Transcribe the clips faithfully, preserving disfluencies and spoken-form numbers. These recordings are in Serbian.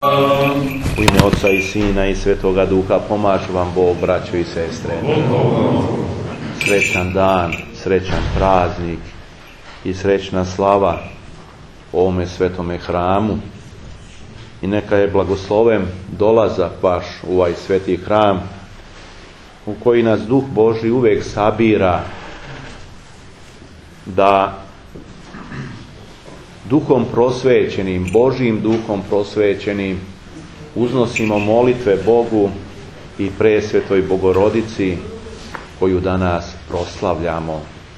U ime Oca i Sina i Svetoga Duha pomažu vam Bog, braćo i sestre. Srećan dan, srećan praznik i srećna slava ovome svetome hramu. I neka je blagosloven dolazak vaš u ovaj sveti hram u koji nas Duh Božji uvijek sabira da Duhom prosvećenim, Božjim Duhom prosvećenim uznosimo molitve Bogu i presvetoj Bogorodici koju danas proslavljamo.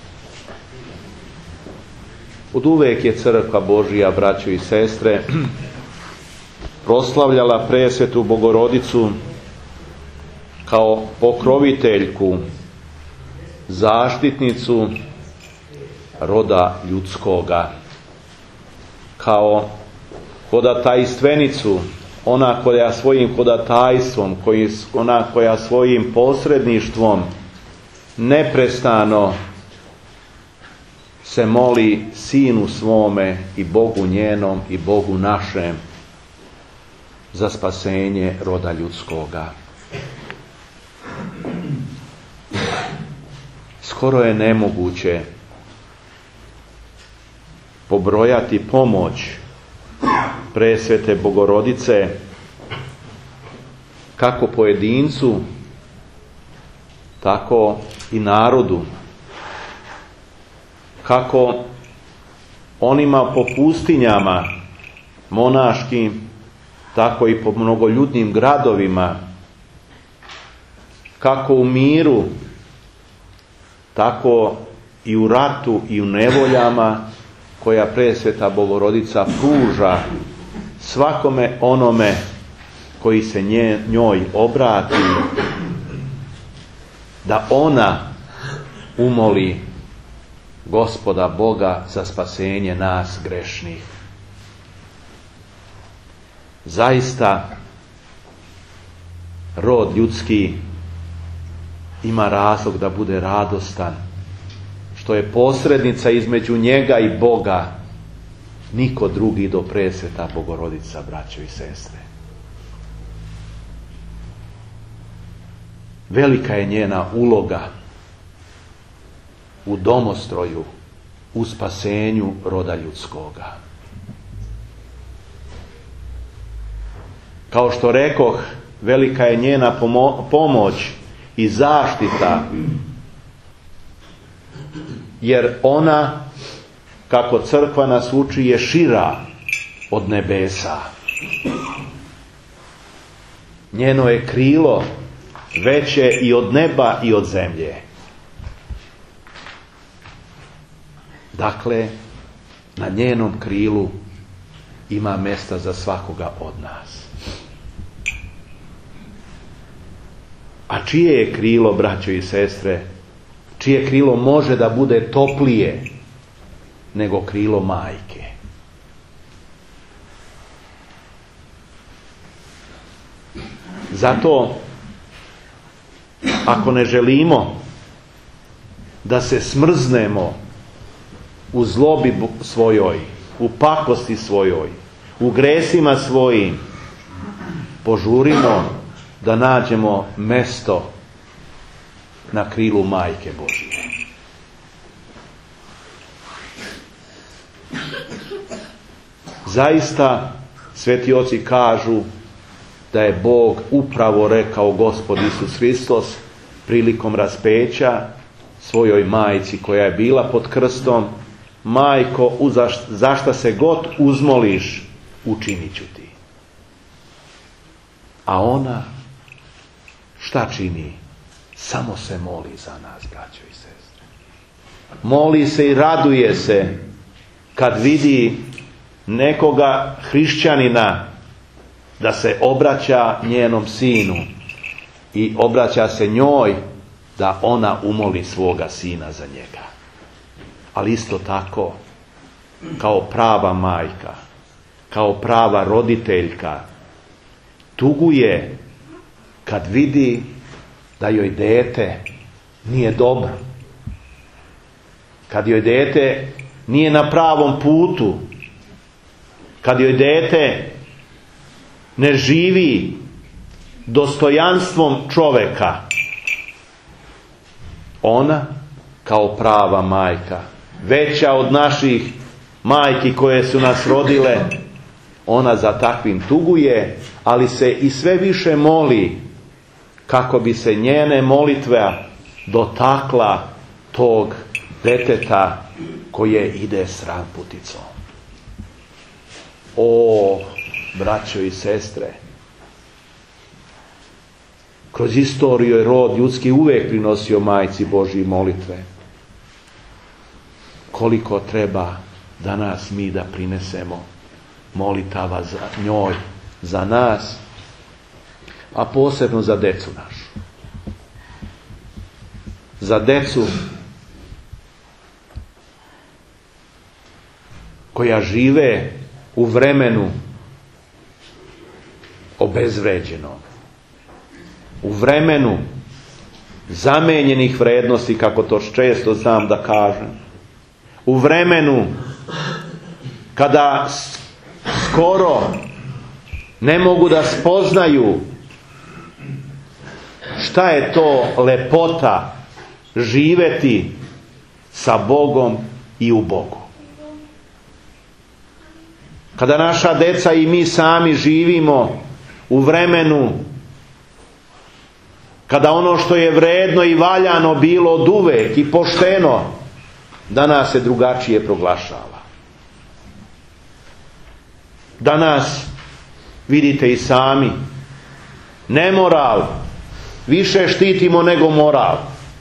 Oduvijek je Crkva Božja, braćo i sestre, proslavljala presvetu Bogorodicu kao pokroviteljku, zaštitnicu roda ljudskoga, kao hodatajstvenicu, ona koja svojim hodatajstvom, ona koja svojim posredništvom neprestano se moli Sinu svome i Bogu njenom i Bogu našem za spasenje roda ljudskoga. Skoro je nemoguće pobrojati pomoć presvete Bogorodice kako pojedincu, tako i narodu, kako onima po pustinjama monaškim, tako i po mnogoljudnim gradovima, kako u miru, tako i u ratu i u nevoljama koja presveta Bogorodica pruža svakome onome koji se nje, njoj obrati, da ona umoli Gospoda Boga za spasenje nas grešnih. Zaista rod ljudski ima razlog da bude radostan, što je posrednica između njega i Boga, niko drugi do presveta Bogorodica, braćo i sestre. Velika je njena uloga u domostroju, u spasenju roda ljudskoga. Kao što rekoh, velika je njena pomo- pomoć i zaštita, jer ona, kako crkva nas uči, je šira od nebesa. Njeno je krilo veće i od neba i od zemlje. Dakle, na njenom krilu ima mjesta za svakoga od nas. A čije je krilo, braćo i sestre, čije krilo može da bude toplije nego krilo majke? Zato, ako ne želimo da se smrznemo u zlobi svojoj, u pakosti svojoj, u gresima svojim, požurimo da nađemo mesto na krilu Majke Božije. Zaista, sveti oci kažu da je Bog upravo rekao Gospod Isus Hristos prilikom raspeća svojoj majci koja je bila pod krstom: majko, za šta se god uzmoliš, učinit ću ti. A ona šta čini? Samo se moli za nas, braćo i sestre. Moli se i raduje se kad vidi nekoga hrišćanina da se obraća njenom sinu i obraća se njoj da ona umoli svoga sina za njega. Ali isto tako, kao prava majka, kao prava roditeljka, tuguje kad vidi da joj dete nije dobro, kad joj dete nije na pravom putu, kad joj dete ne živi dostojanstvom čoveka, ona kao prava majka, veća od naših majki koje su nas rodile, ona za takvim tuguje, ali se i sve više moli kako bi se njene molitve dotakla tog deteta koje ide s ramputicom. O, braćo i sestre, kroz istoriju je rod ljudski uvijek prinosio majci Božji molitve. Koliko treba danas mi da prinesemo molitava za njoj, za nas, a posebno za decu našu. Za decu koja žive u vremenu obezvređenom, u vremenu zamenjenih vrednosti, kako to često znam da kažem, u vremenu kada skoro ne mogu da spoznaju šta je to lepota živeti sa Bogom i u Bogu. Kada naša deca i mi sami živimo u vremenu kada ono što je vredno i valjano bilo od uvek i pošteno, danas se drugačije proglašava. Danas, vidite i sami, nemoral više štitimo nego moral.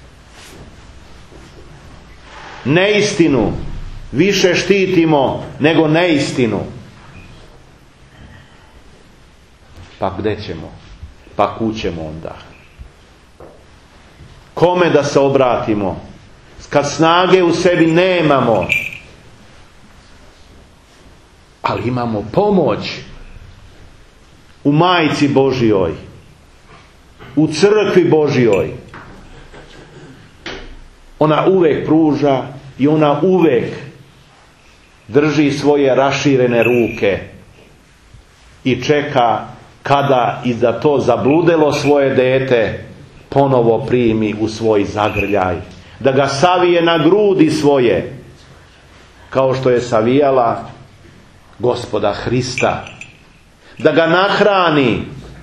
Neistinu više štitimo nego neistinu. Pa gde ćemo? Pa kud ćemo onda? Kome da se obratimo? Kad snage u sebi nemamo, ali imamo pomoć u majci Božjoj, u crkvi Božjoj. Ona uvek pruža i ona uvek drži svoje raširene ruke i čeka kada i za to zabludelo svoje dete ponovo primi u svoj zagrljaj, da ga savije na grudi svoje, kao što je savijala Gospoda Hrista, da ga nahrani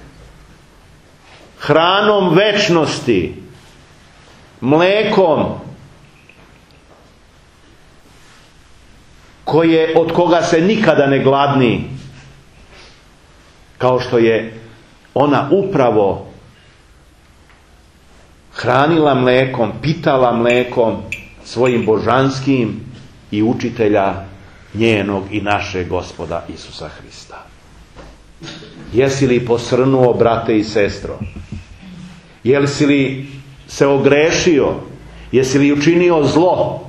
hranom večnosti, mlekom koje, od koga se nikada ne gladni, kao što je ona upravo hranila mlekom, pitala mlekom svojim božanskim i učitelja njenog i našeg Gospoda Isusa Hrista. Jesi li posrnuo, brate i sestro? Jesi li se ogrešio? Jesi li učinio zlo?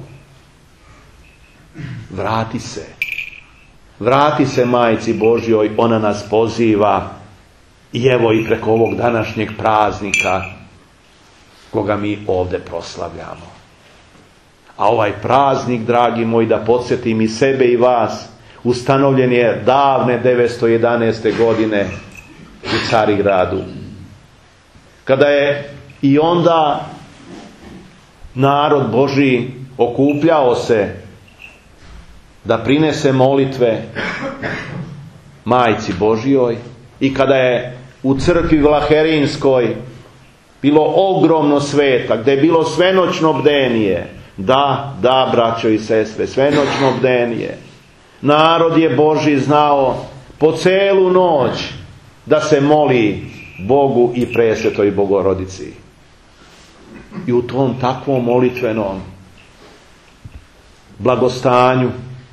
Vrati se. Vrati se majci Božjoj, ona nas poziva i evo i preko ovog današnjeg praznika koga mi ovdje proslavljamo. A ovaj praznik, dragi moji, da podsjetim i sebe i vas, ustanovljen je davne devetsto jedanaeste godine u Carigradu. Kada je i onda narod Božji okupljao se da prinese molitve majci Božjoj i kada je u crkvi Vlaherinskoj bilo ogromno sveta, gdje je bilo svenoćno bdenije, da, da, braćo i sestre, svenoćno bdenije. Narod je Božji znao po celu noć da se moli Bogu i Presvetoj Bogorodici. I u tom takvom molitvenom blagostanju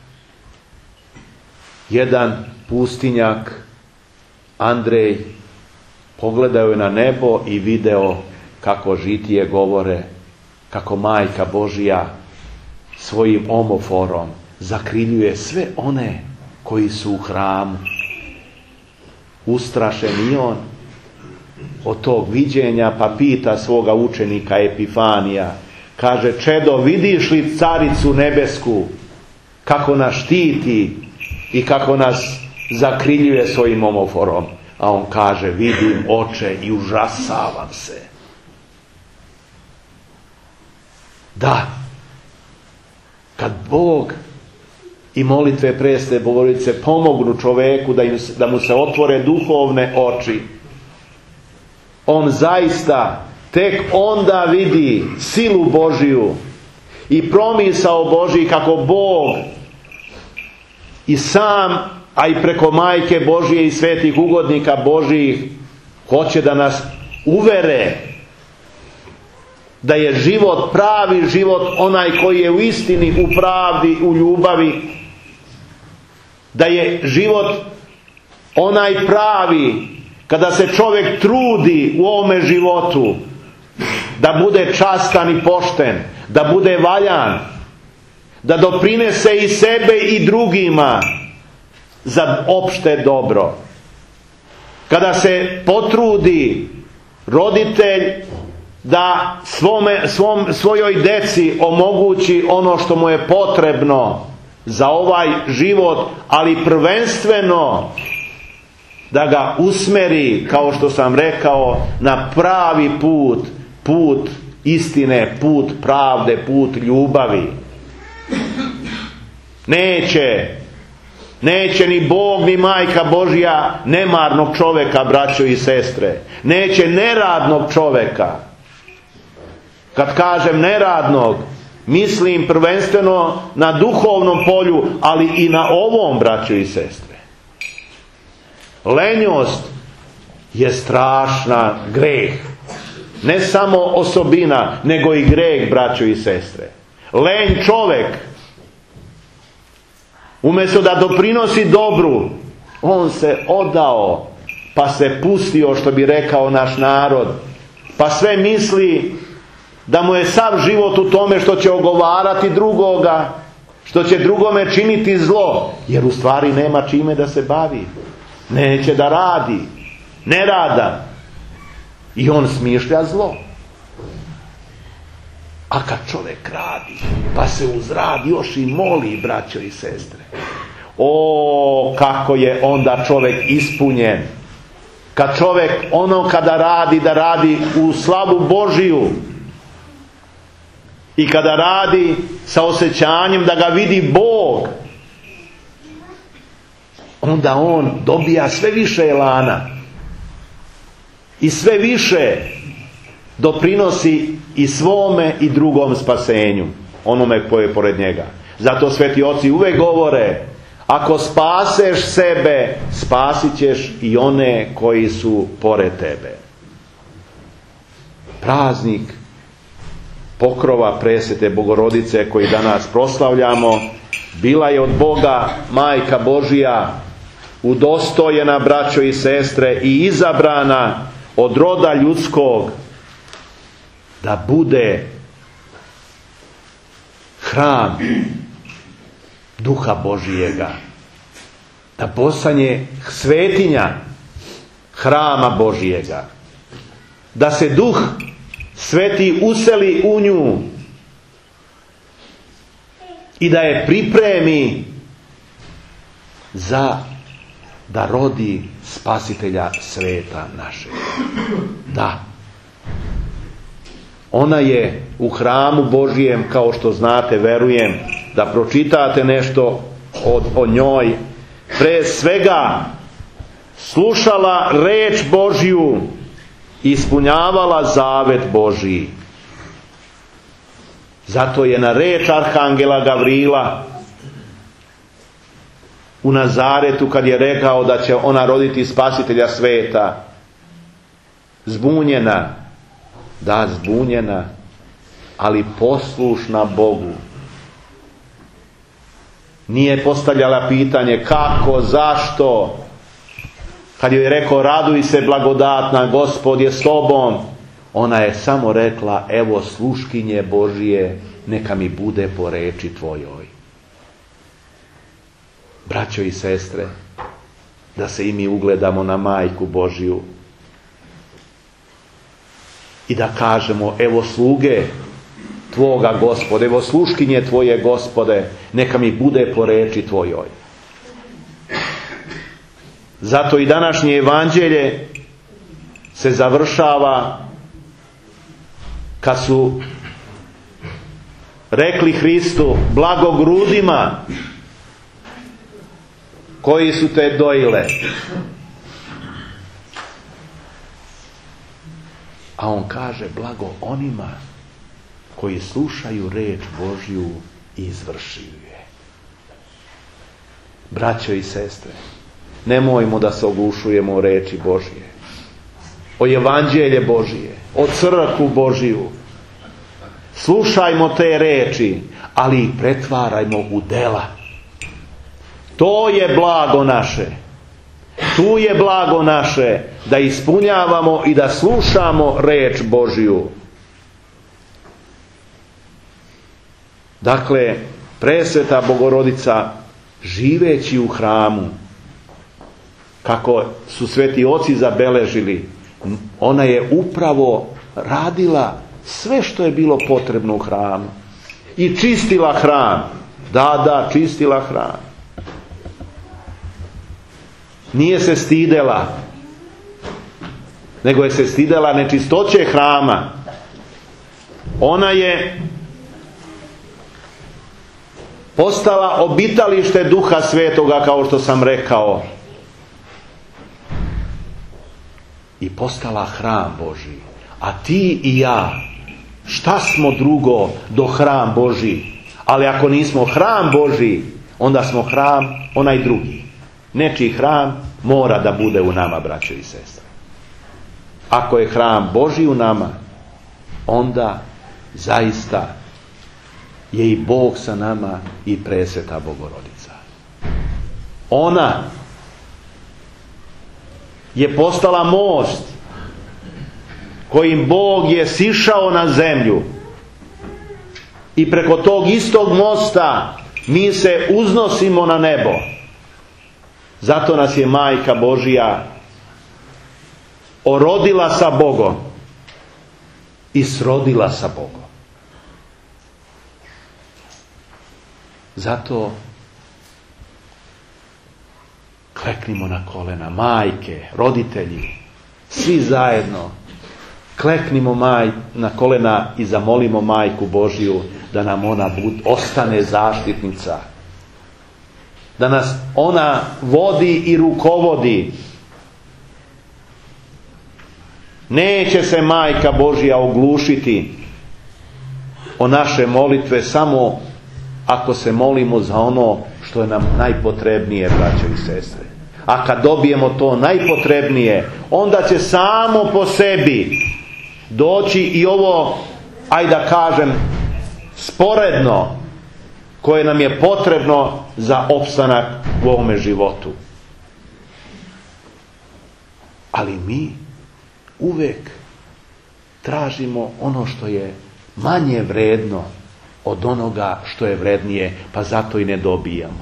jedan pustinjak, Andrej, pogledao je na nebo i video kako žitije govore, kako majka Božja svojim omoforom zakriljuje sve one koji su u hramu. Ustrašen i on od tog viđenja, pa pita svoga učenika Epifanija, kaže: čedo, vidiš li caricu nebesku kako nas štiti i kako nas zakriljuje svojim omoforom? A on kaže, vidim oče i užasavam se. Da, kad Bog i molitve presvete Bogorodice pomognu čoveku da, im, da mu se otvore duhovne oči, on zaista tek onda vidi silu Božiju i promisao Božiji kako Bog i sam, a i preko Majke Božije i svetih ugodnika Božijih hoće da nas uvere da je život, pravi život, onaj koji je u istini, u pravdi, u ljubavi, da je život onaj pravi kada se čovjek trudi u ovome životu da bude častan i pošten, da bude valjan, da doprinese i sebe i drugima za opšte dobro. Kada se potrudi roditelj da svome, svom, svojoj deci omogući ono što mu je potrebno za ovaj život, ali prvenstveno da ga usmeri, kao što sam rekao, na pravi put, put istine, put pravde, put ljubavi. Neće, neće ni Bog ni Majka Božja nemarnog čovjeka, braćo i sestre. Neće neradnog čovjeka. Kad kažem neradnog, mislim prvenstveno na duhovnom polju, ali i na ovom, braćo i sestre. Lenjost je strašna greh. Ne samo osobina, nego i greh, braćo i sestre. Lenj čovjek, umjesto da doprinosi dobru, on se odao, pa se pustio, što bi rekao naš narod, pa sve misli da mu je sav život u tome što će ogovarati drugoga, što će drugome činiti zlo, jer u stvari nema čime da se bavi. Neće da radi, ne rada. I on smišlja zlo. A kad čovjek radi, pa se uz rad još i moli, braćo i sestre, o, kako je onda čovjek ispunjen. Kad čovjek ono kada radi, da radi u slavu Božiju, i kada radi sa osjećanjem da ga vidi Bog, onda on dobija sve više elana i sve više doprinosi i svome i drugom spasenju, onome koje je pored njega. Zato sveti oci uvijek govore, ako spaseš sebe, spasit ćeš i one koji su pored tebe. Praznik pokrova presvete Bogorodice koji danas proslavljamo, bila je od Boga Majka Božija udostojena, braćo i sestre, i izabrana od roda ljudskog da bude hram Duha Božijega, da postane svetinja hrama Božijega, da se Duh Sveti useli u nju i da je pripremi za da rodi Spasitelja sveta našeg. Da. Ona je u hramu Božijem, kao što znate, verujem, da pročitate nešto od, o njoj, pre svega slušala reč Božju, ispunjavala zavet Božji. Zato je na reč arhangela Gavrila u Nazaretu, kad je rekao da će ona roditi Spasitelja sveta, zbunjena, da, zbunjena, ali poslušna Bogu. Nije postavljala pitanje kako, zašto. Kad joj je rekao raduj se blagodatna, Gospod je s tobom, ona je samo rekla evo sluškinje Božije, neka mi bude po reči tvojoj. Braćo i sestre, da se i mi ugledamo na Majku Božiju i da kažemo evo sluge tvoga Gospode, evo sluškinje tvoje Gospode, neka mi bude po reči tvojoj. Zato i današnje evanđelje se završava kad su rekli Hristu: blago grudima koji su te dojile. A on kaže: blago onima koji slušaju reč Božju i izvršuju je. Braćo i sestre, nemojmo da se oglušujemo o reči Božje, o evanđelje Božje, o crkvu Božju. Slušajmo te reči, ali ih pretvarajmo u dela. To je blago naše. Tu je blago naše, da ispunjavamo i da slušamo reč Božju. Dakle, presveta Bogorodica, živeći u hramu, kako su sveti oci zabeležili, ona je upravo radila sve što je bilo potrebno u hramu. I čistila hram. Da, da, čistila hram. Nije se stidela, nego je se stidela nečistoće hrama. Ona je postala obitalište Duha Svetoga, kao što sam rekao, i postala hram Božji. A ti i ja, šta smo drugo do hram Božji? Ali ako nismo hram Božji, onda smo hram onaj drugi. Nečiji hram mora da bude u nama, braćo i sestre. Ako je hram Božji u nama, onda zaista je i Bog sa nama i presveta Bogorodica. Ona je postala most kojim Bog je sišao na zemlju, i preko tog istog mosta mi se uznosimo na nebo. Zato nas je Majka Božja orodila sa Bogom i srodila sa Bogom. Zato kleknimo na kolena, majke, roditelji, svi zajedno kleknimo maj, na kolena i zamolimo Majku Božju da nam ona bud, ostane zaštitnica, da nas ona vodi i rukovodi. Neće se Majka Božja oglušiti o naše molitve samo ako se molimo za ono što je nam najpotrebnije, braćo i sestre. A kad dobijemo to najpotrebnije, onda će samo po sebi doći i ovo, ajde da kažem, sporedno, koje nam je potrebno za opstanak u ovome životu. Ali mi uvek tražimo ono što je manje vredno od onoga što je vrednije, pa zato i ne dobijamo.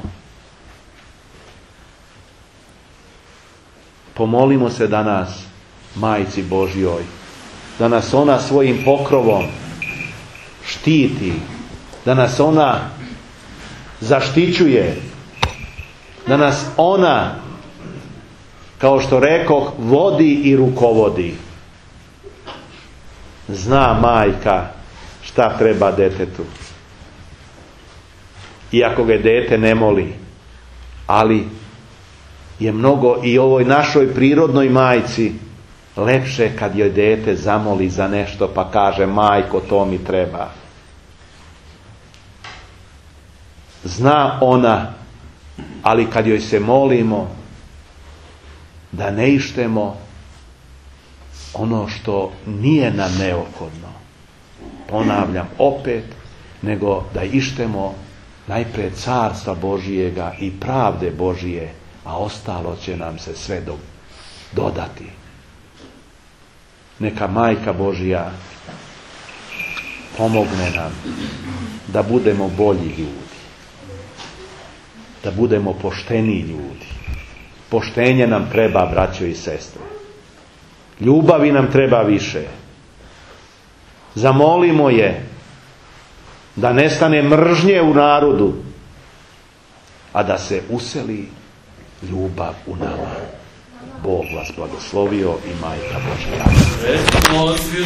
Pomolimo se danas Majci Božjoj, da nas ona svojim pokrovom štiti, da nas ona zaštićuje, da nas ona, kao što rekoh, vodi i rukovodi. Zna majka šta treba detetu. Iako ga dete ne moli, ali je mnogo i ovoj našoj prirodnoj majci lepše kad joj dete zamoli za nešto pa kaže: majko, to mi treba. Zna ona, ali kad joj se molimo, da ne ištemo ono što nije nam neophodno, ponavljam opet, nego da ištemo najprije carstva Božijega i pravde Božije, a ostalo će nam se sve do, dodati. Neka Majka Božja pomogne nam da budemo bolji ljudi, da budemo pošteni ljudi. Poštenje nam treba, braćo i sestre. Ljubavi nam treba više. Zamolimo je da nestane mržnje u narodu, a da se useli ljubav u nama. Bog vas blagoslovio i majka Božja.